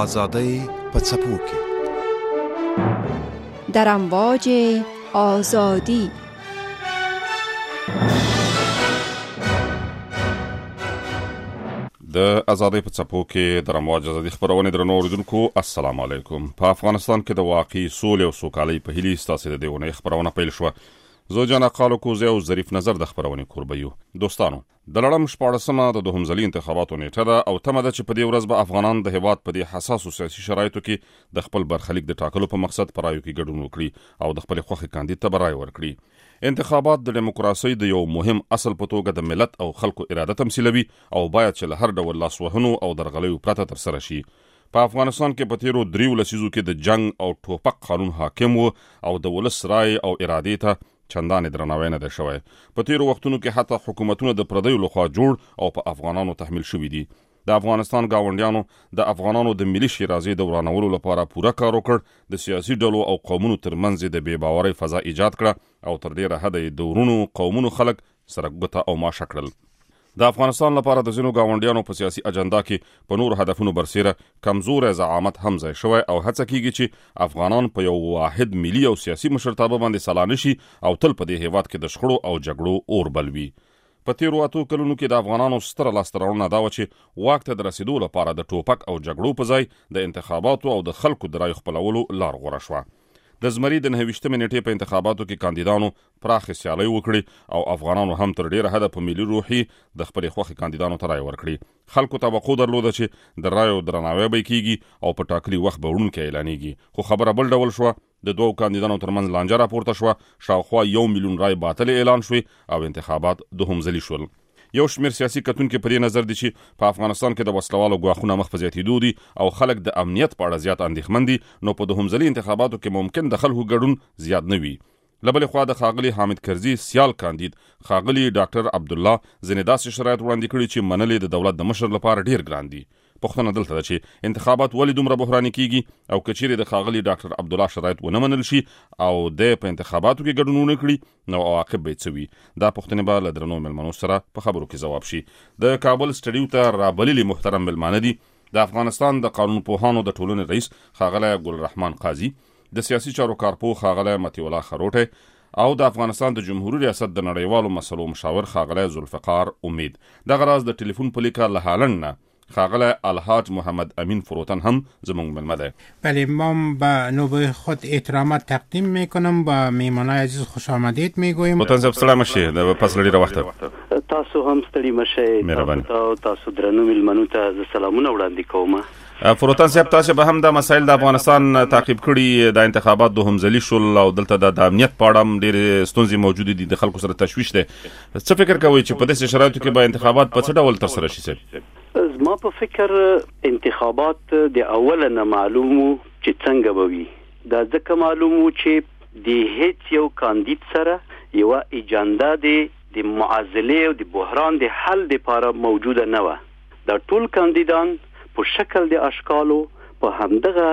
آزادی په څپو کې در امواج آزادی. د آزادۍ په څپو کې د امواج آزادي خبرونه درنو اوریدونکو السلام علیکم. په افغانستان کې د واقعي سولې او سوکالۍ په هیله ستاسو د دیونه خبرونه پیل شو. زه جانا قالو کوزه او ظریف نظر د خبرونه کوربه یو. دوستانو د لړم 14مه د دوهم ځلي انتخاباتو نیټه ده او تمه ده چې په دې ورځ به افغانان د هیواد په دې حساسو سیاسي شرایطو کې د خپل برخلیک د ټاکلو په مقصد پرایو کې ګډون وکړي او د خپل خوښي کاندید ته برای ورکړي. انتخابات د دیموکراسي د یو مهم اصل په توګه د ملت او خلکو اراده تمثیلوي او باید چې له هر ډول لاسوهنو او درغلیو پرته ترسره شي. په افغانستان کې په تیرو 3 لسیزو کې د جنگ او ټوپک قانون حاکم و او د ولس رای او ارادې ته چندانې درناوی نه دی شوی. په تیرو وختونو کې حتی حکومتونه د پردیو لخوا جوړ او په افغانانو تحمیل شوي دي. د افغانستان گاونډیانو د افغانانو د ملي شیرازي د ورانولو لپاره پوره کار وکړ. د سیاسي ډلو او قومونو ترمنځ د بې باورۍ فضا ایجاد کړه او تر ډیره حده د ورونو قومونو خلک سره ګوته او ماشه کړل. د افغانستان لپاره د ځینو گاونډیانو په سیاسي اجنډا کې په نور هدفونو برسېره کمزور زعامت هم ځای شوی او هڅه کیږي چې افغانان په یو واحد ملي او سیاسي مشرتابه باندې سلا نشي او تل په دې هیواد کې د شخړو او جګړو اور بلوي. په تیرو 8 کلونو کې د افغانانو ستره لاسته راوړنه دا و چې واک ته د رسیدو لپاره د ټوپک او جګړو په ځای د انتخاباتو او د خلکو د رای خپلولو لار غوره شوه. د زمري د 29مې نیټې په انتخاباتو کې کاندیدانو پراخ سیالي وکړي او افغانانو هم تر ډیره حده په ملي روحي د خپل خوښي کاندیدانو ته رای ورکړي. خلکو توقع درلوده چې د رایو درناوی به کیږي او په ټاکلي وخت به وړونکي اعلانېږي. خو خبره بل ډول شوه. د دوو کاندیدانو ترمنځ لانجه راپورته شوه. شاوخوا 1 میلیون رای باطل اعلان شوي او انتخابات دوهم ځلي شول. یو شمیر سیاسي کتونکو په دې نظر دي چې په افغانستان کې د وسلوالو ګواښونه مخ په زیاتېدو دي او خلک د امنیت په اړه زیات اندېښمن دي، نو په دوهم ځلي انتخاباتو کې ممکن د خلکو ګډون زیات نه وي. لبل خوا د خاغلی حامد کرزي سیال کاندید خاغلی ډاکټر عبدالله ځینې داسې شرایط وړاندې کړي چې منلې د دولت د مشر لپاره ډیر ګران دي. پوښتنه دلته ده چې انتخابات ولې دومره بحراني کیږي او کچېرې د خاغلی ډاکټر عبدالله شرایط ونه منل شي او د په انتخاباتو کې ګډون ونه کړي نو عواقب به څه وي؟ دا پوښتنې به له درنو مېلمنو سره په خبرو کې ځواب شي. د کابل سټډیو ته رابللي محترم مېلمانه دي د افغانستان د قانون پوهانو د ټولنې رئیس خاغلی ګلرحمان قاضي، د سیاسي چارو کارپوه خاغلی مطیع الله خروټی او د افغانستان د جمهوریت ریاست د نړیوالو مسلو مشاور خاغلی ذوالفقار امید. دغه راز د ټلیفون په لیکه له هالند نه خاغلی الحاج محمد امین فروتن هم زموږ مېلمه دی. بله، ما به نوبه خود احترامات تقدیم میکنم و میهمانای عزیز خوش آمدید میگویم. فروتن صاحب سلام مشه د پس لري وخت تاسو هم ستړي مشه. تاسو درنو مېلمنو ته سلامونه وړاندې کوم. فروتن صاحب تاسو به هم د مسایل د افغانستان تعقیب کړي. د انتخابات دوهم ځلي شول او دلته د امنیت په اړه ډېر ستونزې موجود دي، د خلکو سره تشویش دی. څه فکر کوئ چې په داسې شرایطو کې به انتخابات په څه ډول ترسره شي؟ زما په فکر انتخابات د اوله نه معلومو چې څنګه به وي. دا ځکه معلومو چې د هیڅ یو کاندید سره یو اجنډا د معادلې او د بحران د حل لپاره موجوده نه و. دا ټول کاندیدان په شکل د اشکالو په همدغه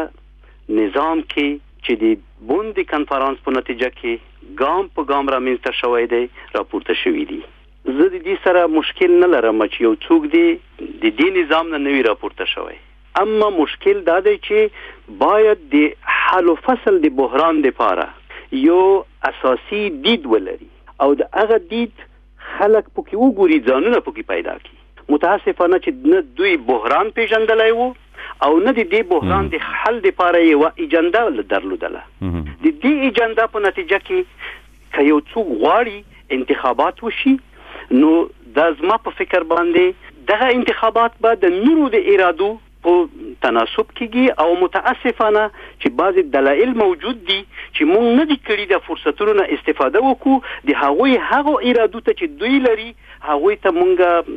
نظام کې چې د بوند کنفرانس په نتیجه کې ګام په ګام رامنځته شوی دی راپورته شوی دی. زه د دې سره مشکل نه لرم چې یو څوک دی د دې نظام نه نوی راپورته شوی، اما مشکل دا دی چې باید د حل و فصل د بحران لپاره یو اساسي دید ولري او د هغه دید خلک پکې وګوري، ځانونه پکې پیدا کړي. متاسفانه چې نه دوی بحران پیژندلی وو او نه د دې بحران د حل لپاره یو اجنډا درلودله. د دې اجنډا په نتیجه کې که یو څوک غواړي انتخابات وشي نو دا زما په فکر باندې دغه انتخابات به د نورو د ارادو په تناسب کېږي او متاسفانه چې بعضې دلایل موجود دي چې مونږ نه دي کړي د فرصتونو نه استفاده وکړو، د هغوی هغو ارادو ته چې دوی لري هغوی ته مونږ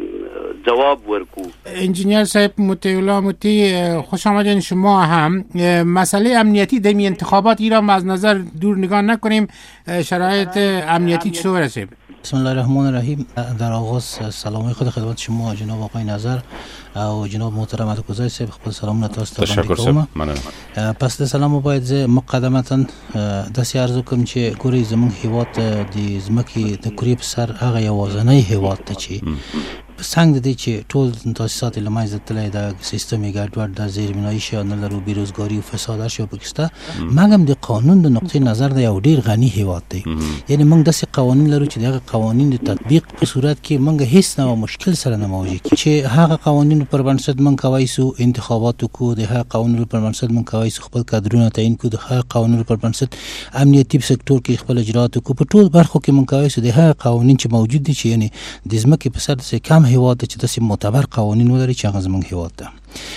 جواب ورکو. انجینیر صاحب مطیع الله مطیع، خوش آمدین. شما هم مسئله امنیتی در این انتخابات ایران از نظر دور نگاه نکنیم، شرایط امنیتی چطور است؟ بسم الله الرحمن الرحیم. در آغاز سلام خود خدمت شما جناب آقای نظر او جناب محترم اتکوزای صاحب خپل سلامونه تاسو ته وړاندې کوم. پس د سلام باید زه مقدمتا داسې عرض وکړم چې ګورئ زموږ هیواد د ځمکې د کورې په سر هغه یوازینی هیواد دی چې په څنګه د دې چې ټول تاسیسات له منځه تللی د سیستم یې ګډوډ د زیربنایي شیان نه لرو بیروزګاري او فساد هر شی پکې مګم د قانون د نقطې نظر د یو ډیر غني هیواد دی یعنی موږ داسې قوانین لرو چې دغه قوانین د تطبیق په صورت کې موږ هیڅ نه مشکل سره نه مواجه کیږو چې هغه قوانین پر بنسټ موږ کوي سو انتخابات کو د هغه قانون پر بنسټ موږ کوي سو خپل کادرونه تعیین کو د هغه قانون پر بنسټ امنیتي سکتور کې خپل اجرات کو په ټول برخو کې موږ کوي سو د هغه قوانین چې موجود دي چې یعنی د ځمکې په سر د کم هیواد چې داسې معتبر قوانین ولري چې هغه زموږ هیواد ده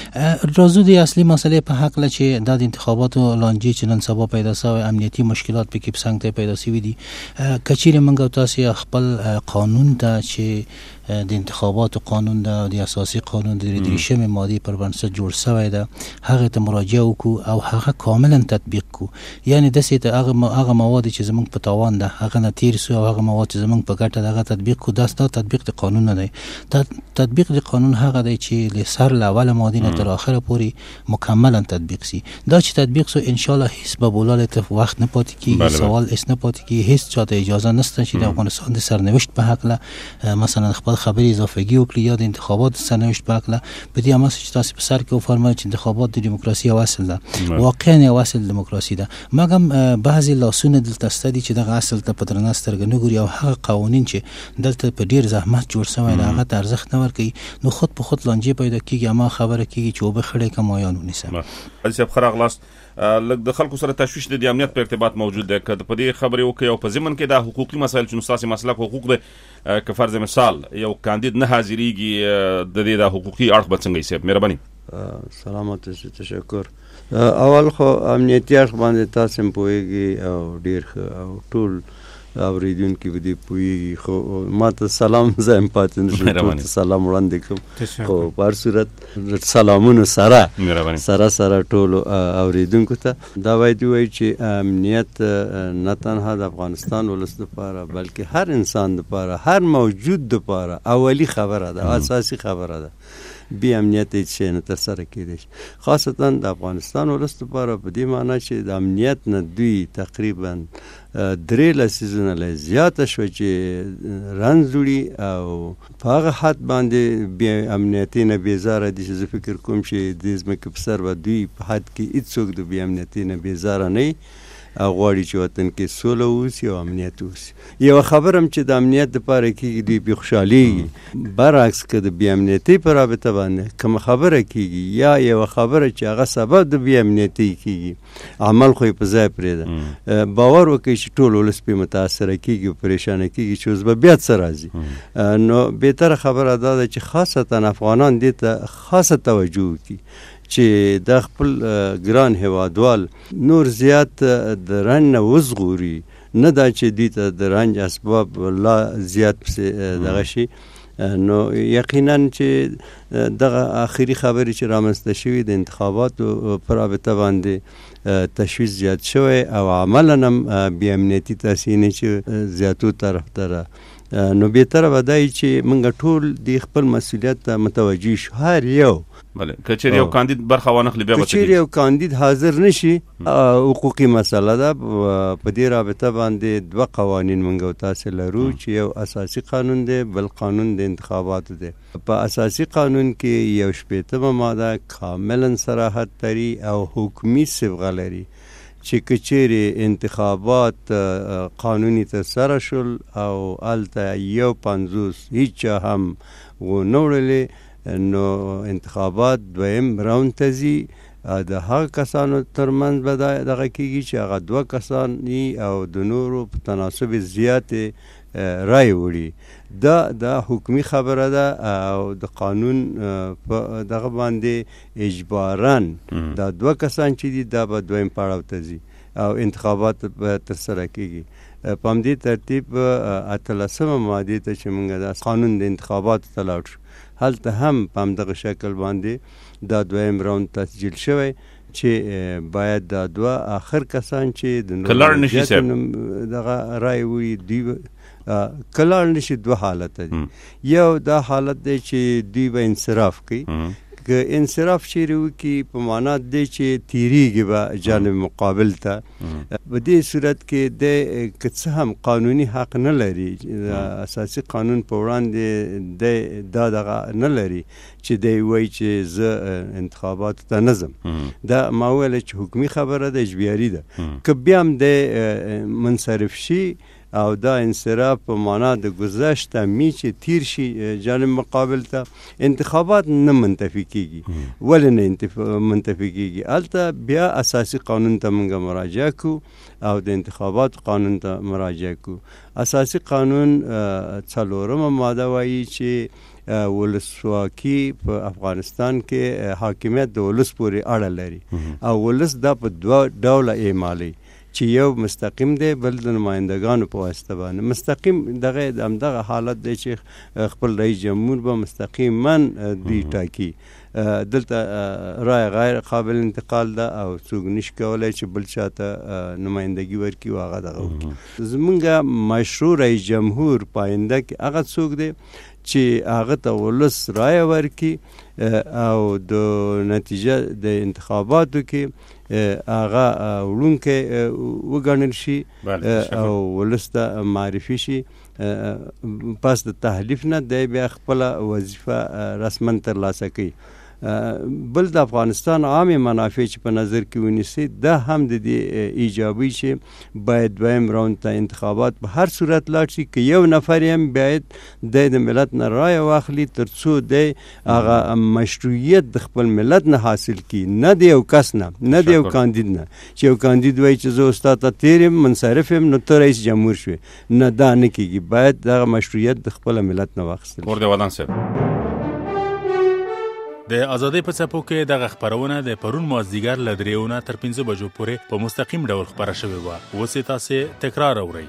راځو د اصلي مسلې په حق له چې د انتخاباتو لانجې چې نن سبا پیدا شوی امنیتي مشکلات په کې څنګه پیدا شوي دي کچېره موږ تاسو خپل قانون ته چې د انتخاباتو قانون د اساسي قانون د 3 ماده پر بنسټ جوړ شوی ده هغه ته مراجعه وکړو او هغه کاملا تطبیق کو یعنی د سیته هغه مواد چې زموږ په تاوان ده هغه نه تیر سو او هغه مواد چې زموږ په ګټه دغه تطبیق کو دا تطبیق د قانون نه دی تطبیق د قانون هغه دی چې له سر له اوله ماده نه تر اخره پورې مکملا تطبیق سي دا چې تطبیق سو ان شاء الله هیڅ به بولاله ته وخت نه پاتې کیږي سوال اس نه پاتې کیږي هیڅ چاته اجازه نشته چې د افغانستان د سرنوشت په حق له مثلا خپل خبري اضافه‌گی وکړي یا د انتخابات سرنوشت په حق له په دې امر چې تاسو په سر کې وفرمایئ چې انتخابات د دیموکراسي او اصل ده واقعا یو اصل دیموکراسي ده مګم بعضی لاسونه دلته ستدي چې دغه اصل ته په درنه سترګه نه ګوري او هغه قوانین چې دلته په ډیر زحمت جوړ شوی دا هغه ارزښت نه ورکوي نو خود په خود لانجې پیدا کیږي اما خبره کیږي چې وبخړې کمایان ونیسم حساب خراغلاس لکه د خلکو سره تشویش د امنیت په ارتباط موجود ده کله په دې خبرې وکي او په ضمن کې د حقوقي مسایل چې نستاسي مسلک حقوق ده که فرض مثال یو کاندید نه حاضرېږي د دې د حقوقي اړخ به څنګه یې مهرباني سلامت تشکر اول خو امنیتي اړخ باندې تاسو پوهیږي او ډیر او ټول اوریدونکو به دې پوهیږي خو ماته سلام زم پاتې نشم سلام وړاندې کوم خو په صورت سلامونو سره ټول اوریدونکو ته دا وایي چې امنیت نه تنها د افغانستان ولس لپاره بلکې هر انسان لپاره هر موجود لپاره اولی خبره ده اساسي خبره ده بی امنیت هیڅ نه تر سره کېدی خاصتا د افغانستان ولس لپاره په دې معنی چې د امنیت نه دوی تقریبا 3 لسیزونه له زیاته شو چې رنځ وړي او په هغه حد باندې بی امنیتي نه بیزاره دي چې زه فکر کوم چې د ځمکې په سر به دوی په حد کې هیڅوک د بی امنیتي نه بیزاره نه غواړي چې وطن کې سوله اوسي او امنیت اوسي یو خبرم چې د امنیت لپاره کېږي دوی بې خوشحالېږي برعکس که د بې امنیتۍ په رابطه باندې کومه خبره کېږي یا یوه خبره چې هغه سبب د بې امنیتۍ کېږي عمل خو یې په ځای پرېږده باور وکړئ چې ټول ولس پرې متاثره کېږي او پریشانه کېږي چې اوس به بیا څه راځي نو بهتره خبره دا ده چې خاصتا افغانان دې ته خاصه توجه وکړي چې د خپل ګران هیوادوال نور زیات د رنج نه وزغوري نه دا چې دوی ته د رنج اسباب لا زیات دغه شي نو یقینا چې دغه آخري خبرې چې رامنځته شوي د انتخاباتو په رابطه باندې تشویش زیات شوی او عملا هم بې امنیتي تحسینې چې زیاتو طرف ته نو بهتره به دا وي چې موږ ټول د خپل مسؤلیت ته متوجه شو هر یو بله کچېرې یو کاندید برخه وانخلي بیا به کچېرې یو کاندید حاضر نشي حقوقي مسله ده په دې رابطه باندې 2 قوانین موږ او تاسو لرو چې یو اساسي قانون دی بل قانون د انتخاباتو دی په اساسي قانون کې یو 80مه ماده کاملا صراحت لري او حکمي صبغه لري چې کچېرې انتخابات قانوني ترسره شول او هلته 150 هیچا هم ونه وړلې نو انتخابات دویم راوند ته ځي د هغه کسانو ترمنځ به دغه کېږي چې هغه 2 کسان او د نورو په تناسب زیاتې رای وړي دا حکمي خبره ده او د قانون په دغه باندې اجباراً دا 2 کسان چې دي دا به دویم پړاو ته ځي او انتخابات به ترسره کېږي په همدې ترتیب 18مه مادې ته چې موږ د قانون د انتخاباتو ته لاړ شو هلته هم په همدغه شکل باندې دا دویم راوند تسجیل شوی چې باید دا 2 آخر کسان چې د کلار نشي صاحب دغه رای وړي دوی کلار نشي 2 حالت دي یو دا حالت دی چې دوی به انصراف کوي که انصراف چیرې وکړي په معنا دی چې تیریږي به جانب مقابل ته په دې صورت کې د که څه هم قانوني حق نه لري اساسي قانون په وړاندې دا دغه نه لري چې دی وایي چې زه انتخاباتو ته نه ځم دا ما ویل چې حکومي خبره ده اجباري ده که بیا هم د منصرف شي او دا انصراف په معنا د گذشت می چې تیر شي جانب مقابل ته انتخابات نه منتفي کیږي ولې نه منتفي کیږي البته بیا اساسي قانون ته موږ مراجعه کو او د انتخابات قانون ته مراجعه کو اساسي قانون 4 ماده وایي چې ولسواکي په افغانستان کې حاکمیت د ولس پورې اړه لري او ولس دا په دوه ډوله اعمالي چې یو مستقیم دی بل د نمائندگانو په واسطه باندې مستقیم دغه حالت دی چې خپل رئیس جمهور به مستقیما دی ټاکي دلته رای غیر قابل انتقال ده او څوک نشي کولی چې بل چاته نمائندگی ورکړي او هغه دغه وکړي زمونږ مشروع رئیس جمهور پاینده کې هغه څوک دی چې هغه ته ولس رای ورکړي او د نتیجه د انتخاباتو کې هغه وړونکی وګڼل شي او ولس ته معرفي شي پس د تحلیف نه دی بیا خپله وظیفه رسما ترلاسه کوي بل د افغانستان عام منافع چې په نظر کې ونیسي دا هم د دې ایجابي چې باید دویم راوند ته انتخابات په هر صورت لاړ شي که یو نفر هم باید د ملت نه رایه واخلي تر څو دی هغه مشروعیت د خپل ملت نه حاصل کړي نه د یو کس نه د یو کاندید نه چې یو کاندید وایي چې زه استاد ته تیر یم منصرف یم نو ته رئیس جمهور شوې نه دا نه کېږي باید دغه مشروعیت د خپل ملت نه واخیستل ورده ودان صاحب د ازادۍ په څپو کې دغه خپرونه د پرون مازدیګر له 3 نه تر 5 بجو پورې په مستقیم ډول خپره شوې وه اوس یې تاسې تکرار اورئ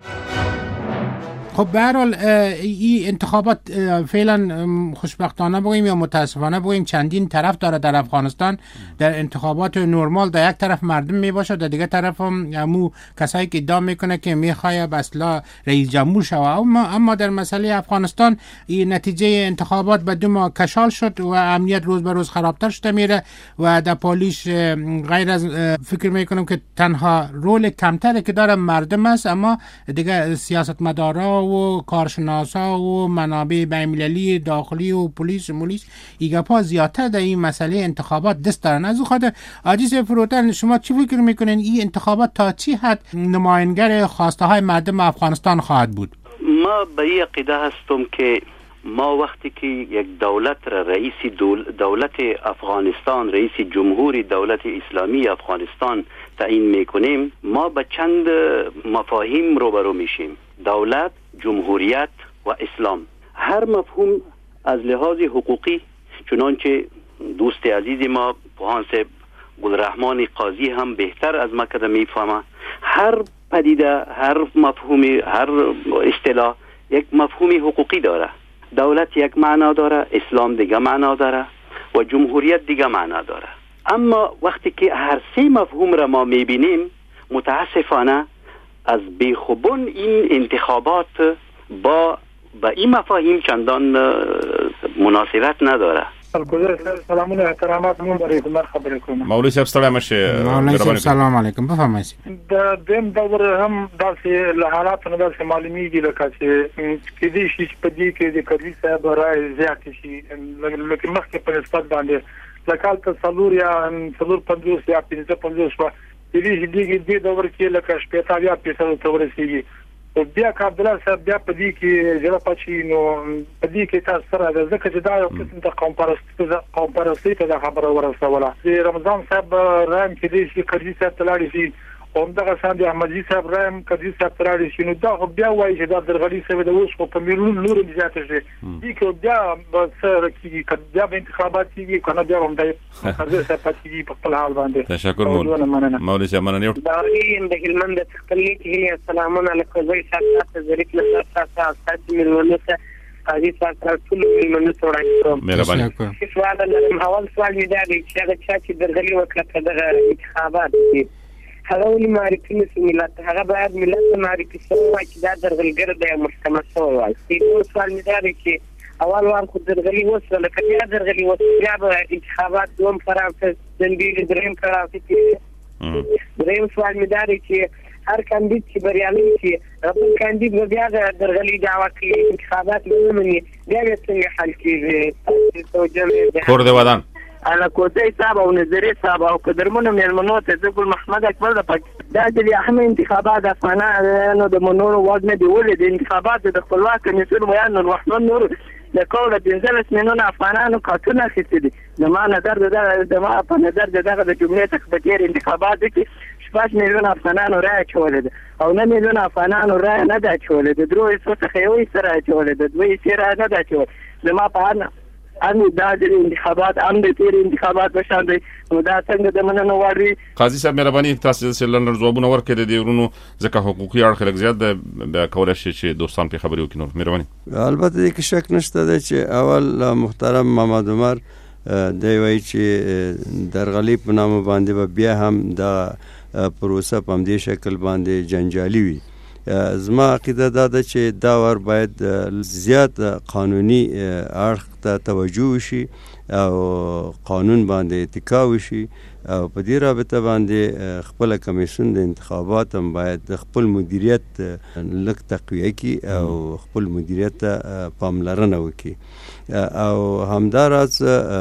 خب به هر حال این انتخابات فعلا خوشبختانه بگوییم یا متاسفانه بگوییم چندین طرف داره در افغانستان در انتخابات نرمال در یک طرف مردم می باشه در دیگه طرف هم کسایی که ادعا میکنه که میخواد اصلا رئیس جمهور شوه اما در مسئله افغانستان این نتیجه انتخابات به 2 ماه کشال شد و امنیت روز به روز خرابتر شده میره و در پالیش غیر از فکر میکنم که تنها رول کمتری که داره مردم است اما دیگه سیاستمدارا و کارشناسا و منابع بین‌المللی داخلی و پلیس ایگه پا زیادتر در این مسئله انتخابات دست دارن. از خاطر عزیز فروتن شما چی فکر میکنین این انتخابات تا چی حد نماینگر خواسته های مردم افغانستان خواهد بود؟ ما به این عقیده هستم که ما وقتی که یک دولت را رئیس دولت افغانستان رئیس جمهوری دولت اسلامی افغانستان تعیین میکنیم ما به چند مفاهیم روبرو میشیم دولت جمهوریت و اسلام هر مفهوم از لحاظ حقوقی چنانچه دوست عزیز ما پوهان صاحب گلرحمان قاضی هم بهتر از ما کده میفهمه هر پدیده هر مفهومی هر اصطلاح یک مفهومی حقوقی داره دولت یک معنا داره اسلام دیگه معنا داره و جمهوریت دیگه معنا داره اما وقتی که هر سه مفهوم را ما میبینیم متاسفانه از بیخوبون این انتخابات با این مفاهیم چندان مناسبت نداره. سلامونه احترامات مون برای خبر کنم. مولوی صاحب سلام مشه. مولوی صاحب سلام علیکم بفرمایید. د دیم دور هم داسې له حالات نه داسې معلومیږي لکه چې کدي شي په دې کې د کډوی صاحب راي زیات شي لکه مخکې په نسبت باندې لکه تصور یا تصور 50 یا 55 شو دې دور کې لکه شپږ یا 500 تور سیږي بیا کابل صاحب بیا په دې کې جلا پچی نو په دې کې تاسو سره د ځکه چې دا یو قسم د قوم پرستی ته خبره ورسوله د رمضان صاحب رایم کې دې چې کړي صاحب تلاړي شي او دغه ساند احمدي صاحب رایم کړي صاحب تلاړي شي نو دا بیا وایي چې دا درغلي صاحب د اوس په میلیون نور زیات شي دې کې بیا سره کې بیا به انتخابات کیږي کنه بیا هم د حضرت پاتې په خپل حال باندې تشکر مولوی صاحب مننه دا د هلمند د خپلې کې السلام علیکم زوی صاحب ظریف له تاسو میلیون قاضي صاحب ټول میلیون توړای مهرباني سوال لرم اول سوال می دا دی چې هغه چې درغلي وکړه د انتخابات هغه ولې معرفي نشي ملت هغه باید ملت معرفي شوی چې دا درغلګر دی مستمر شوی وای سوال می دا دی چې اول وار خو درغلي وسله کله درغلي وسله بیا به انتخابات دوم فرام ته دندې دریم کړه چې دریم سوال مې داري چې هر کاندید چې بریالي شي خپل کاندید بیا درغلي دعوا کوي انتخابات لومړی بیا څنګه حل کیږي کور دی ودان انا کوټي صاحب او نظری صاحب او قدرمنو مېلمنو ته ګل محمد اکبر د پاکستان د اهم انتخابات افغانانو د منورو واګ نه دی ولې د انتخابات د خپلواک کمیسیون بیان الرحمن نور د کوله 15 میلیونه افغانانو کارتونه اخیستي دي د نظر په نظر دغه د جمهوریت تخبیر انتخابات کې 15 میلیونه افغانانو رای چولې او 9 میلیونه افغانانو رای نه دا چولې د دروي څخه یو سره چولې د دوی سره نه دا چولې زما په اړه ان د انتخابات ام د تیر انتخابات بشان دي نو دا څنګه د مننه واري قاضي صاحب مهرباني تاسو سلندر ځوابونه ورکړي دي ورونو ځکه حقوقي اړخ لږ زیات د کولای شي چې دوستان په خبرو کې نور مهرباني البته کې شک نشته چې اول محترم محمد عمر دی وایي چې درغلي په نامه باندې بیا هم د پروسه په دې شکل باندې جنجالي وي زما عقیده دا ده چې دا ور باید زیات قانوني اړخ ته توجه وشي او قانون باندې اتکا وشي او په دې رابطه باندې خپل کمیسیون د انتخابات هم باید خپل مدیریت لږ تقویه کړي او خپل مدیریت ته پاملرنه وکړي او همداراز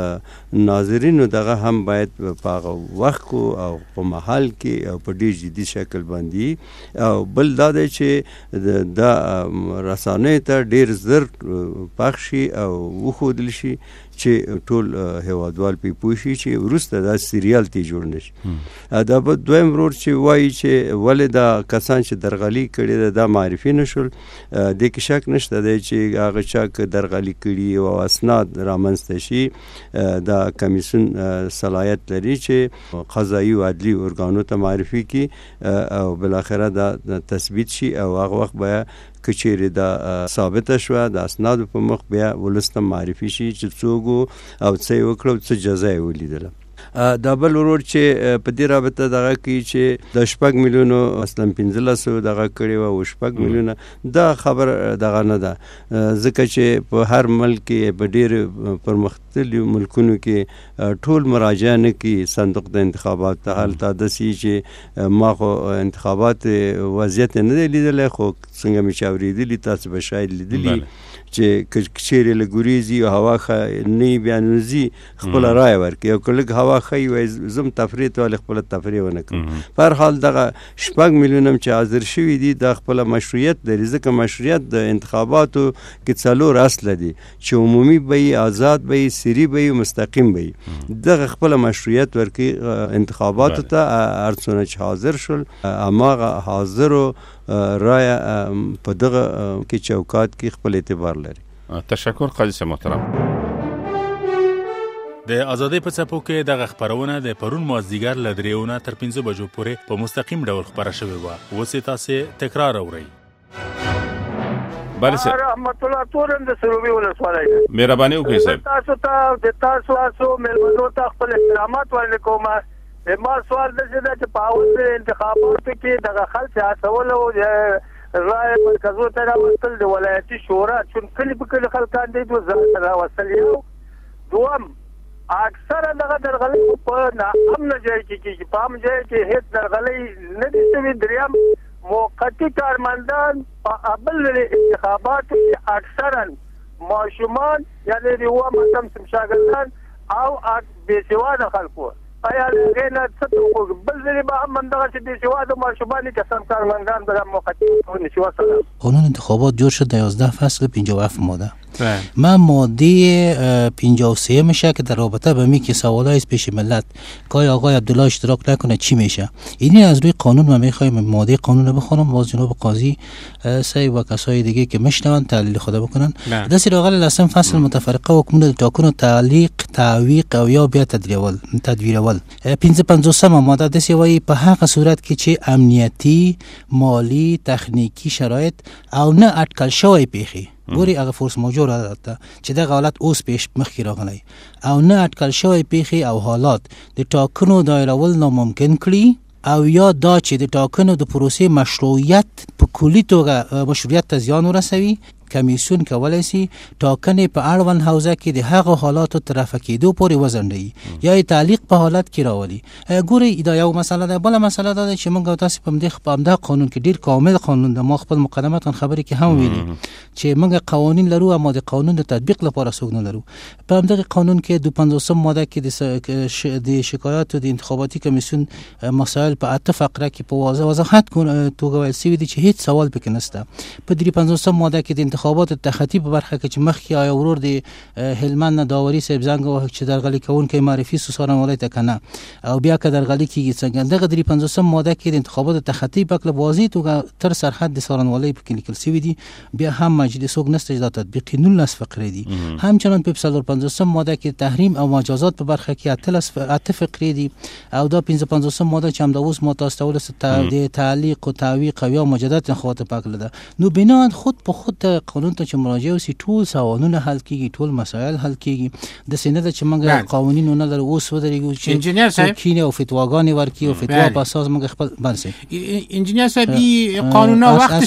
ناظرینو دغه هم باید په وخت او په محل کې او په ډیر جدي شکل باندې او بل دا دی چې دا رسانې ته ډیر زر پخشي او وښودل شي چې ټول هوادوال په پوښي چې ورسته دا سیریال تی جوړ نشي دا به دویم ورور چې وایي چې ولې دا کسان چې درغلي کړي دا معرفي نشول د کې شک نشته دی چې هغه چا درغلي کړي او اسناد رامنځته شي دا کمیسیون صلاحیت لري چې قضایي او عدلي ارګانو ته معرفي کړي او بل اخره دا تثبیت شي او هغه وخت به کچېره دا ثابت شوه د اسناد په مخ بیا ولستم معرفي شي چې څوک او څه وکړو څه جزا ولیدله دا بل ورور چې په دې رابطه دغه کې چې د 6 میلیونو اصلا 1500 دغه کړي او 6 میلیونه دا خبر دغه نه ده ځکه چې په هر ملک کې په ډېر پرمختللي ملکونو کې ټول مراجعه نه کوي صندوق د انتخابات ته حالت داسي چې ما خو انتخابات وضعیت نه لیدل خو څنګه می چاوریدلی تاسو به شاید لیدلی چې کچېره لګوريزي او هوا نه بیانوزي خپل رائے ورکي او کله هوا خي وای زم تفریط ول خپل تفریح ونه کوم پر حال دغه 6 میلیون چې حاضر شوی دي د خپل مشروعیت د ځکه مشروعیت د انتخاباتو کې څلور اصل دي چې عمومي به آزاد به سری به مستقیم به دغه خپل مشروعیت ورکي انتخاباتو ته ارڅونه چې حاضر شول اما حاضر رای په دغه کې چوکات کې خپل اعتبار لري تشکر قاضي صاحب محترم د ازادۍ په څپو کې دغه خبرونه د پرون مازدیګر له 3 نه تر 5 بجو پورې په مستقیم ډول خبره شوې وه اوس یې تاسې تکرار اورئ رحمت الله تورن د سروبي ولسوالۍ مهرباني وکړئ صاحب تاسو ته د تاسو مېلمنو ته خپل احترامات ولیکم ما سوال دغه چې په اول انتخاباتو کې دغه خلک حاصل او رای مرکزو ته راوستل د ولایتي شورا چې کلی په کلی خلکان دي دوه راوستل یو دوم اکثره دغه درغلي په امن ځای کې په امن ځای کې هیڅ درغلي نه دي شوي دریم موقتی کارمندان په ابل انتخاباتو کې اکثرا ماشومان یعنی د وامتم شاګردان او بې سواده خلکو آیا لغینا څه بل ځای به هم منځه چې د سواده ماشومان کسان کارمندان به موقتی ونشي وصل قانون انتخابات جور شد در 11 فصل 57 ماده من ماده 53 میشه که در رابطه به می که سوالای از پیش ملت که آقای عبدالله اشتراک نکنه چی میشه اینی از روی قانون ما میخوایم ماده قانون رو بخونم باز جناب قاضی سعی و کسای دیگه که میشنون تحلیل خود بکنن دست راغل لازم فصل متفرقه و کمون تاکن تعلیق تعویق او یا بیا تدویر اول 53 ماده دست وای په هغه صورت کې چې امنیتی مالی تخنیکی شرایط او نه اټکل شوی پیخي ګوري هغه فورس موجور ده چې د حالت اوس پیش مخکې راغلی او نه اټکل شوی پیخي او حالات د ټاکنو دایرول ناممکن کړي او یا دا چې د ټاکنو د پروسې مشروعیت په کلی توګه مشروعیت ته زیان ورسوي کمیسیون کولای شي ټاکنې په اړوند حوزه کې د هغه حالاتو تر رفع کېدو پورې وځنډوي یا تعلیق په حالت کې راولي. ګوري دا یو مسله ده. بل مسله ده چې موږ تاسو په همدغه قانون کې ډیر کامل قانون ده. ما خپل مقدمات خبرې کې هم ویلي چې موږ قوانین لرو اما د قانون د تطبیق لپاره څوک نه لرو. په همدغه قانون کې 250 ماده کې د شکایات د انتخاباتي کمیسیون مسائل په 8 فقره کې په وضاحت توګه ویل شوی دي چې هیڅ سوال پکې نشته. په 350 ماده کې د انتخابات تخطی په برخه کې چې مخکې آیا ورور د هلمند داوري صاحب زنګ وه چې درغلي کوونکی معرفي سوسارنوالۍ ته کنه او بیا که درغلي کیږي څنګه. دغه 350 ماده کې د انتخابات تخطی په کله واضح توګه تر سرحد د سوسارنوالۍ په کې لیکل شوی دي. بیا هم مجلس وګ نشته چې د تطبیق 19 فقره دي. همچنان په 350 ماده کې تحریم او مجازات په برخه کې 8 فقره دي او دا 55 ماده چې هم د اوس متاسطول د تعلیق او تعویق او یا مجدد انتخابات پاکله ده. نو بنا خود په خود قانون ته چې مراجعه وسی ټول سوالونه حل کیږي، ټول مسایل حل کیږي. د سینده چې موږ قوانین نه لرو اوس ودرېږو چې انجینر صاحب کینه او فتواګانی ورکی او فتوا په اساس موږ خپل برسه. انجینر صاحب این قانونا وقت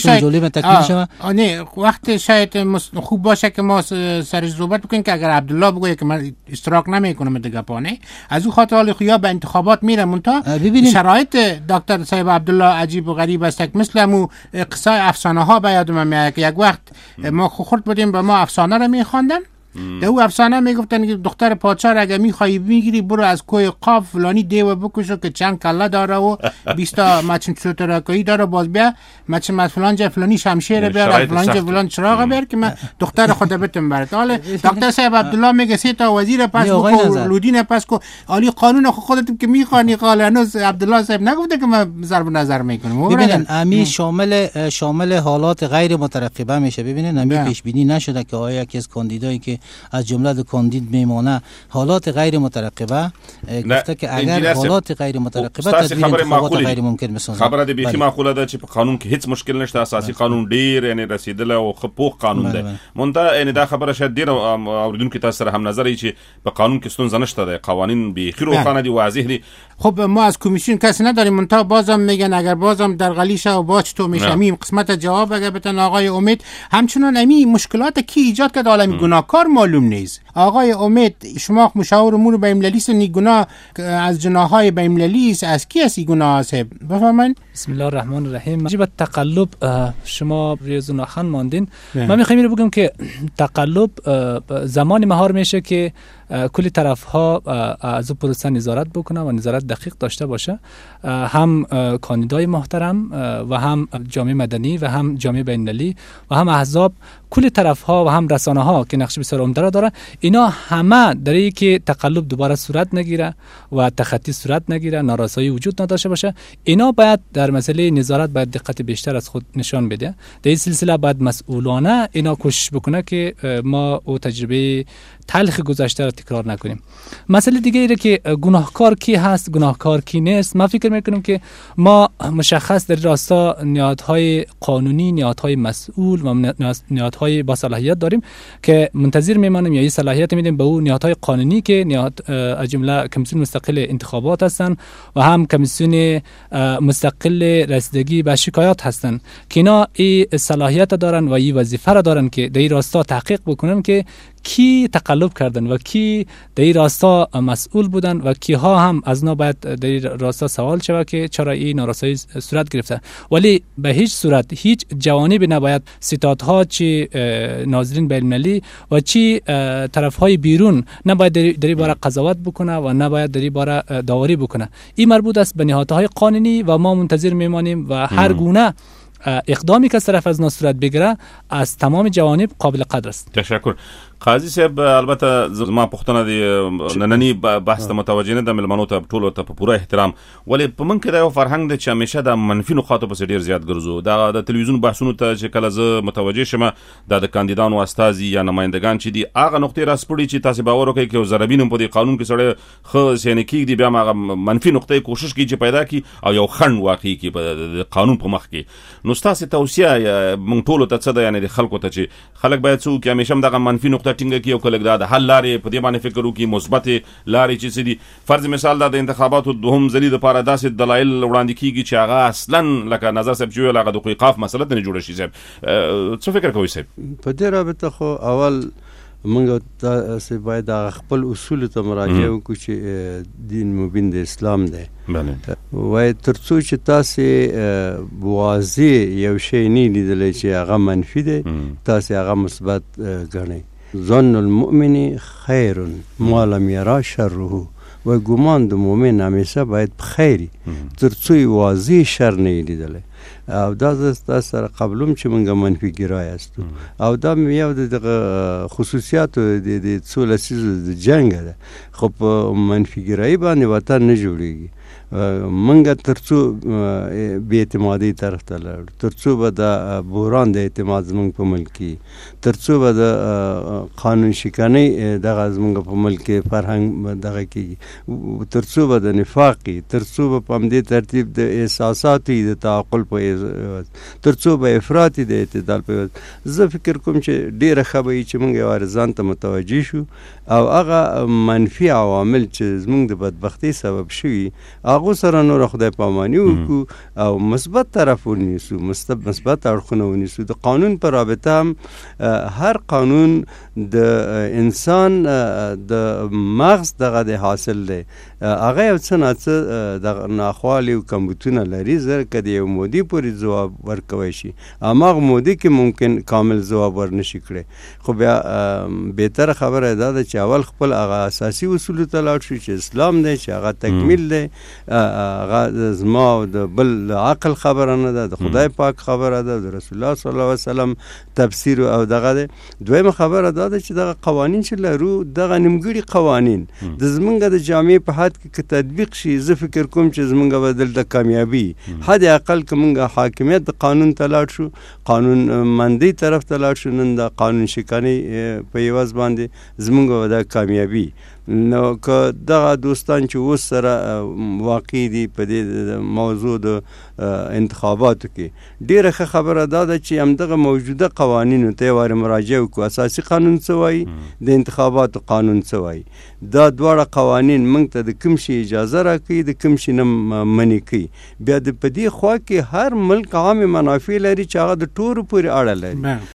شاید خوب باشه که ما سرش صحبت بکنیم که اگر عبدالله بگه که من اشتراک نمیکنم دیگه پانه از او خاطر حال خویا به انتخابات میره منتها شرایط دکتر صاحب عبدالله عجیب و غریب است که مثل مو قصه افسانه ها به یاد من میاد که یک وقت ما خورد بودیم به ما افسانه رو میخواندن. در او افسانه میگفتن که دختر پادشاه را اگه میخوای میگیری برو از کوه قاف فلانی دیو بکشو که چند کله داره و 20 تا مچن چوترکایی داره باز بیا مچن فلان جا فلانی شمشیر بیار فلان جا فلان چراغ بیار که من دختر خود بتم برات. حالا دکتر صاحب عبدالله میگه 3 تا وزیر پس کو لودین پس کو عالی قانون خودت که میخوانی قال هنوز عبدالله صاحب نگفته که من ضرب نظر میکنم. ببینن امی شامل حالات غیر مترقبه میشه. ببینن امی پیش بینی نشده که آیا یکی از کاندیدایی که از جمله دو کاندید میمونه حالات غیر مترقبه گفته که اگر حالات غیر مترقبه تدبیر انتخابات غیر ممکن میسازه. خبره دی بیخی معقوله ده چې په قانون کې هیڅ مشکل نشته. اساسي قانون ډیر یعنی رسیدل او خپوخ قانون ده. مونته یعنی دا خبره شاید ډیر اوریدونکو تاسو سره هم نظر ای چې په قانون کې ستونزه نشته ده. قوانین بیخی روښانه دي، واضح دي. خب ما از کمیسیون کسی نداریم منتها بازم میگن اگر بازم درغلی شه و باج تو میشه میم قسمت جواب اگر بتن آقای امید همچنان امی مشکلات کی ایجاد کرد عالمی گناهکار معلوم نیست. آقای امید شما مشاور امور بین‌المللی است، گناه از جناح‌های بین‌المللی است، از کی است این گناه است؟ بفرمایید. بسم الله الرحمن الرحیم. راجع به تقلب شما ریاض خان ماندین. من میخوام بگم که تقلب زمان مهار میشه که کلی طرف ها از پروسه نظارت بکنه و نظارت دقیق داشته باشه، هم کاندیدای محترم و هم جامعه مدنی و هم جامعه بین‌المللی و هم احزاب، کلی طرف ها و هم رسانه ها که نقش بسیار عمده داره. اینا همه در این که تقلب دوباره صورت نگیره و تخطی صورت نگیره، نارسایی وجود نداشته باشه. اینا باید در مسئله نظارت باید دقت بیشتر از خود نشان بده. در این سلسله باید مسئولانه اینا کوشش بکنه که ما او تجربه تلخ گذشته را تکرار نکنیم. مسئله دیگه اینه که گناهکار کی هست، گناهکار کی نیست. من فکر میکنم که ما مشخص در راستا نهادهای قانونی، نهادهای مسئول و نهادهای با صلاحیت داریم که منتظر میمانیم یا این صلاحیت میدیم به اون نهادهای قانونی که نهاد از جمله کمیسیون مستقل انتخابات هستن و هم کمیسیون مستقل رسیدگی به شکایات هستن که اینا این صلاحیت دارن و این وظیفه را دارن که در این راستا تحقیق بکنن که کی تقلب کردن و کی در این راستا مسئول بودن و کیها هم از اونا باید در این راستا سوال شود که چرا این نارسایی صورت گرفته. ولی به هیچ صورت هیچ جوانبی نباید ستادها چی ناظرین بین‌المللی و چی طرفهای بیرون نباید در این باره قضاوت بکنه و نباید در این باره داوری بکنه. این مربوط است به نهادهای قانونی و ما منتظر میمانیم و هر گونه اقدامی که طرف از صورت بگیره از تمام جوانب قابل قدر است. تشکر. قاضي صاحب البته زما پښتنه دی نننی بحث ته متوجه نه د ملمنو ته ټولو ته په پوره احترام، ولی په من کې دا یو فرهنګ دی چې همیشه د منفي نقاطو په ډیر زیات ګرځو. دا د تلویزیون بحثونو ته چې کله زه متوجه شم د کاندیدانو استازي یا نمائندگان چې دي هغه نقطې راسپړي چې تاسو باور وکړئ چې زربینم په دې قانون کې سره خو سینکی دی بیا هغه منفي نقطې کوشش کوي چې پیدا کی او یو خنډ واقعي کی په قانون په مخ کې. نو تاسو توصیه مونږ ټولو ته څه ده، یعنی د خلکو ته چې خلک باید څوک همیشه دغه منفي نقطې نقطه ټینګه کړي او کله د حل لارې په دې باندې فکر وکړي، مثبت لارې چې سدي. فرض مثال د انتخاباتو دوهم ځلې لپاره داسې دلایل وړاندې کیږي چې هغه اصلا لکه نظر صاحب چې هغه د قیقاف مسله نه جوړه شي. صاحب څه فکر کوئ صاحب په دې رابطه؟ خو اول موږ تاسې باید خپل اصول ته مراجعه وکړو چې دین مبین د اسلام دی. وای تر څو چې تاسې واضح یو شی نه لیدلی چې هغه منفي دی، تاسې هغه مثبت ګڼئ. ظن المؤمن خیر ما لم یرا شره، و ګمان د مؤمن همیشه باید خیری تر څو واضح شر نه لیدلی. او دا تاسو سره قبلم چې موږ منفي ګرای استو، او دا یو د خصوصیاتو د څو لسیزو د جنګ ده. خو په منفي ګرای باندې وطن نه جوړیږي. منګه ترڅو بې اعتمادي طرف ته لاړو، ترڅو به د بحران د اعتماد زموږ په ملک کې، ترڅو به د قانون شکنۍ دغه زموږ په ملک کې فرهنګ دغه کېږي، ترڅو به د نفاق کې، ترڅو به په همدې ترتیب د احساساتي د تعقل په ترڅو به افراطي د اعتدال په. زه فکر کوم چې ډېره ښه به وي چې موږ یوارې ځان ته متوجه شو او هغه منفي عوامل چې زموږ د بدبختۍ سبب شوي هغو سره نور خدای پاماني وکړو او مثبت طرف ونیسو، مثبت اړخونه ونیسو. د قانون په رابطه هم هر قانون د انسان د مغز دغه د حاصل دی، هغه یو څه ناڅه د ناخوالي او کمبودونه لري. زه که د یو مودي پورې ځواب ورکوی شي، هماغه مودي کې ممکن کامل ځواب ورنشي کړی. خو بیا بهتره خبره دا ده چې اول خپل هغه اساسي اصولو ته لاړ شو چې اسلام دی، چې هغه تکمیل دی، هغه زما او د بل عقل خبره نه ده، د خدای پاک خبره ده، د رسول الله صلی الله علیه وسلم تفسیر او دغه ده. دویمه خبره دا ده چې دغه قوانین چې لرو دغه نیمګړي قوانین د زمونږ د جامعې په حد کې که تطبیق شي، زه فکر کوم چې زمونږ به دلته کامیابي. حد اقل که مونږ حاکمیت د قانون ته لاړ شو، قانون مندۍ طرف ته لاړ شو، نن د قانون شکنۍ په عوض باندې زمونږ به دا کامیابي. نو که دغه دوستان چې اوس سره واقع دي په دې موضوع د انتخاباتو کې، ډېره ښه خبره دا ده چې همدغه موجوده قوانینو ته یې وارې مراجعه وکړو. اساسي قانون څه وایي، د انتخاباتو قانون څه وایي، دا دواړه قوانین موږ ته د کوم شي اجازه راکوي، د کوم شي نه منع کوي. بیا د په دې خوا کې هر ملک عامې منافع لري چې هغه د ټولو پورې اړه لري.